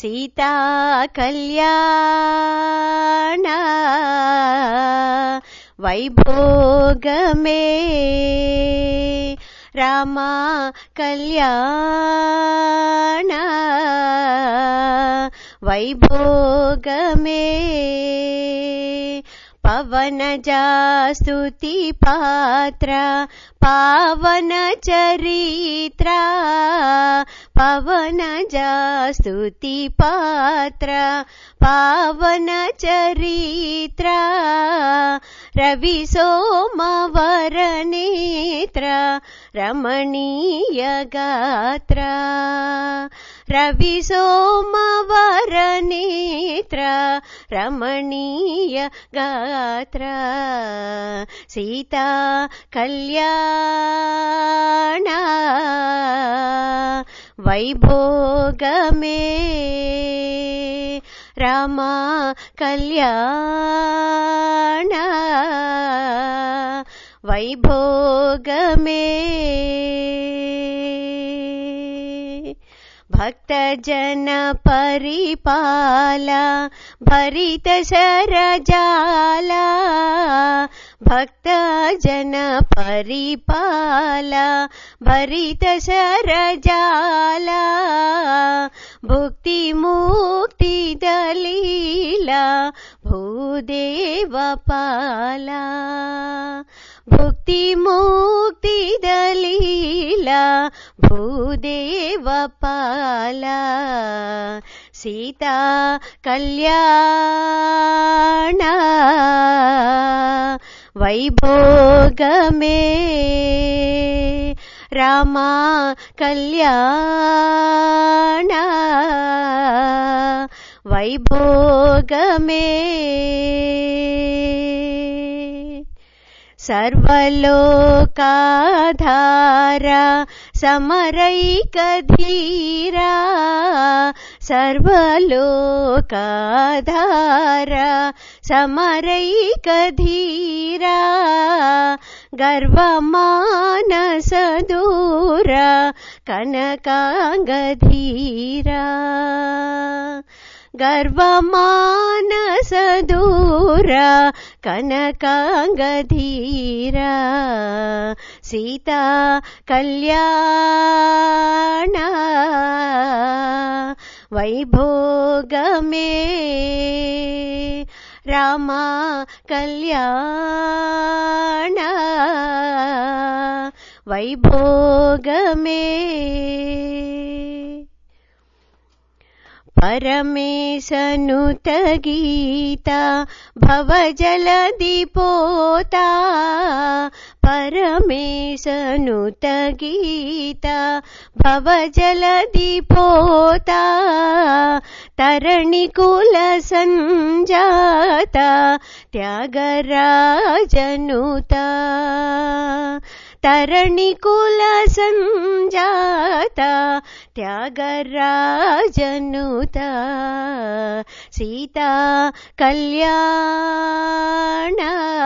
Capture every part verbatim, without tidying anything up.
సీతా కళ్యాణ వైభోగమే రామ కళ్యాణ వైభోగమే పవనజా స్తుతి పాత్ర పావన చరిత్ర పవనజా స్తుతి పాత్ర పావన చరిత్ర రవి సోమవర నేత్ర రమణీయ గాత్ర రవి సోమవర నేత్ర రమణీయ గాత్ర సీతా కళ్యాణ వైభోగమే రామ కళ్యాణ వైభోగమే భక్తజన పరిపాల భరిత శరజాల భక్తజన పరిపాల భరిత శరజాల భుక్తి ముక్తి దలీల భూదేవ పాల భుక్తి ముక్తి దలీల భూదేవ పాల సీతా కళ్యాణ వైభోగమే రామ కళ్యాణ వైభోగమే సర్వలోకాధార సమరైక ధీరా సర్వలోకాధార సమరైక ధీరా గర్వమానస దూర కనకాంగధీరా గర్వమానస దూర కనకాంగధీరా సీతా కళ్యాణ వైభోగమే రామ కళ్యాణ వైభోగమే పరమేశనుత గీత భవజలధి పోతా పరమేశనుత గీత భవజలధి పోతా తరణి కుల సంజాత త్యాగరాజనుత తరణి కుల సంజాత త్యాగరాజనుత సీతా కళ్యాణ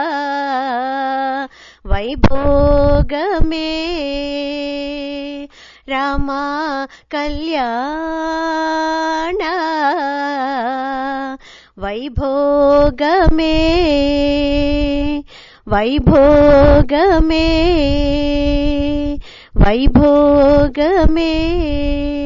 వైభోగమే రామ కళ్యాణ వైభోగమే వైభోగమే వైభోగమే